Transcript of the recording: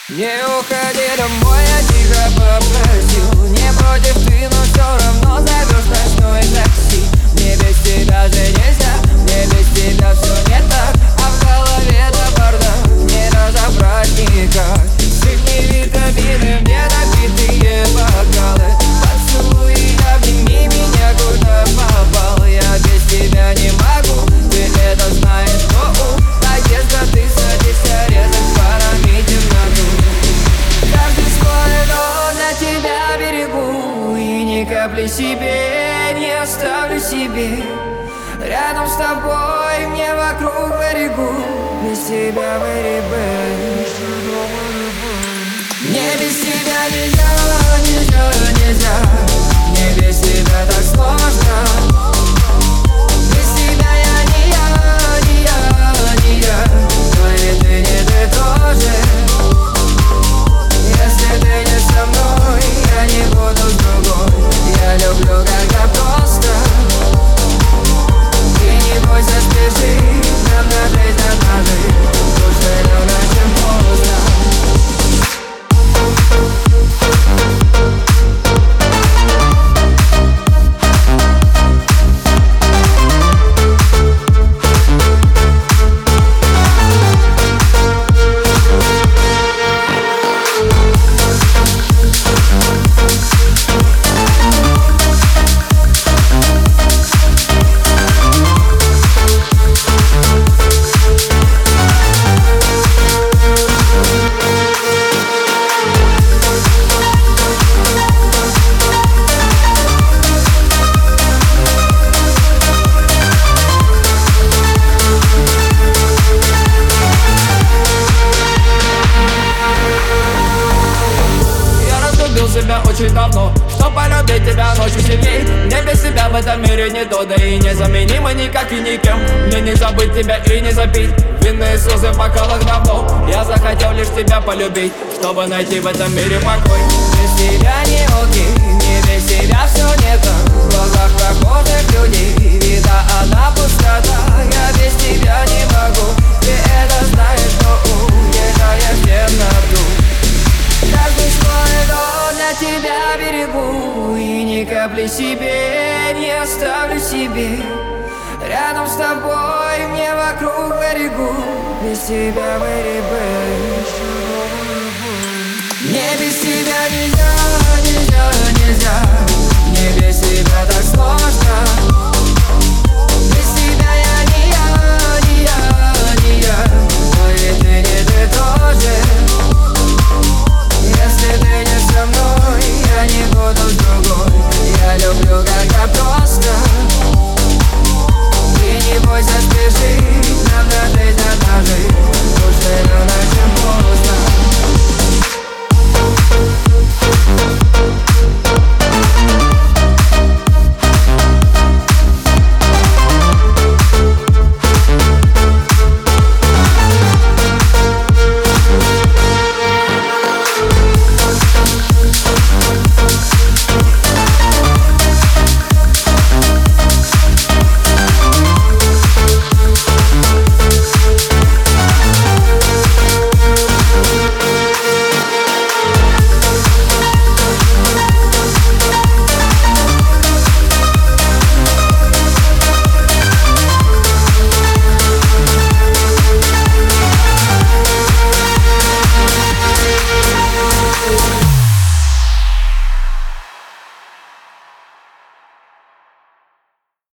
Не уходи домой, я тихо попросил. Не против ты, но все равно зовешь ночной такси. Мне без тебя же нельзя, мне без тебя все не так. А в голове до бардак, не разобрать никак. Сыпни витамины, мне напитые бокалы. Поцелуй, обними меня, куда попал. Я без тебя не могу, ты это знаешь, но надежда, ты садишься резать парами темноту. Каждый свой дом для тебя берегу, и ни капли себе не оставлю себе. Рядом с тобой, мне вокруг берегу. Без тебя мне без тебя нельзя, нельзя, нельзя. Мне без тебя так сложно. Без тебя я не я, не я, не я. Но и ты не ты тоже. Если ты не со мной, я не буду с другой. Я люблю, когда просто. И не бойся, спеши, нам на жизнь однажды. Лучше рано, чем поздно. Себя очень давно, что полюбить тебя ночью сильней. Мне без тебя в этом мире не то, да и незаменимо никак и никем. Мне не забыть тебя и не запить винные слезы в бокалах давно. Я захотел лишь тебя полюбить, чтобы найти в этом мире покой. Без тебя не окей, мне без тебя все не так. В глазах прохожих людей вида одна пустота. Я без тебя не могу, ты это знаешь, но уезжаешь в темноту. Каждый свой дом для тебя берегу, и ни капли себе не оставлю себе. Рядом с тобой, мне вокруг берегу. Без тебя мне без тебя нельзя, нельзя, нельзя. Мне без тебя так сложно. Без тебя я не я, не я, не я. Но и ты не ты тоже.